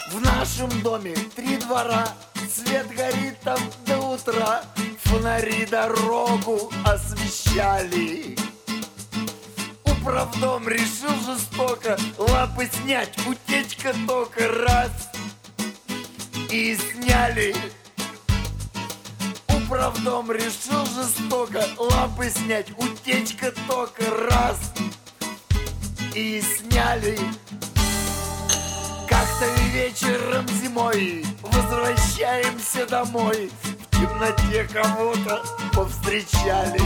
В нашем доме 3 двора, свет горит там до утра, фонари дорогу освещали. Управдом решил жестоко лапы снять, утечка тока раз и сняли. Управдом решил жестоко лапы снять, утечка тока раз и сняли. Как-то вечером зимой возвращаемся домой, в темноте кого-то повстречали.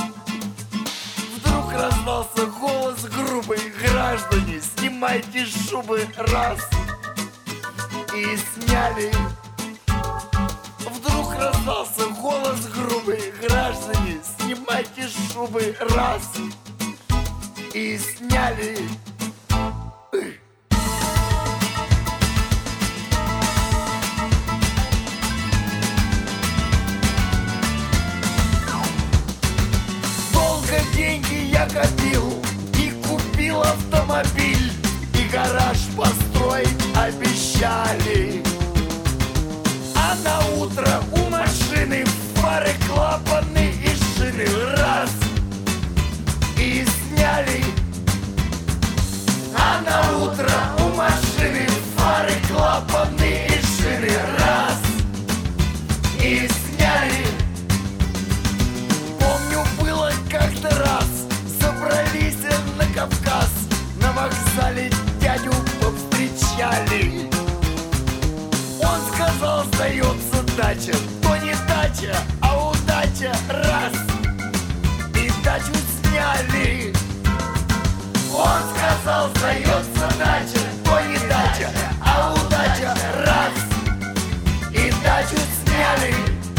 Вдруг раздался голос грубый: граждане, снимайте шубы раз и сняли. Вдруг раздался голос грубый: граждане, снимайте шубы раз и сняли. Долго деньги я копил и купил автомобиль, и гараж построить обещали. А на утро у машины фары, клапаны и шины раз и сняли. А на утро у машины фары, клапаны и шины раз и сняли. Помню, было как-то раз, собрались на Кавказ, на вокзале дядю повстречали. Он сказал, сдается дача, то не дача, а удача раз и дачу сняли. Он сказал, сдается дача, то не дача, а удача раз и дачу сняли.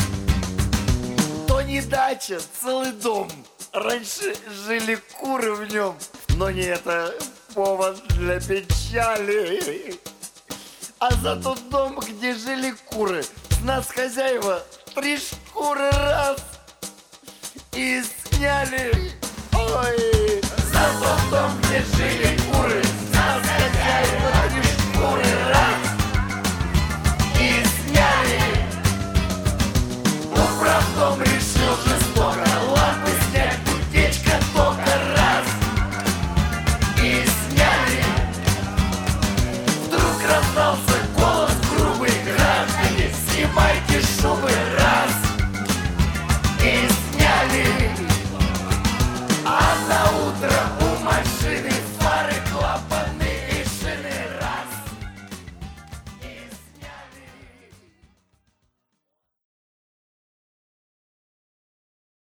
То не дача, целый дом, раньше жили куры в нем, но не это повод для печали. А за тот дом, где жили куры, с нас хозяева 3 шкуры раз и сняли. Ой, за тот дом,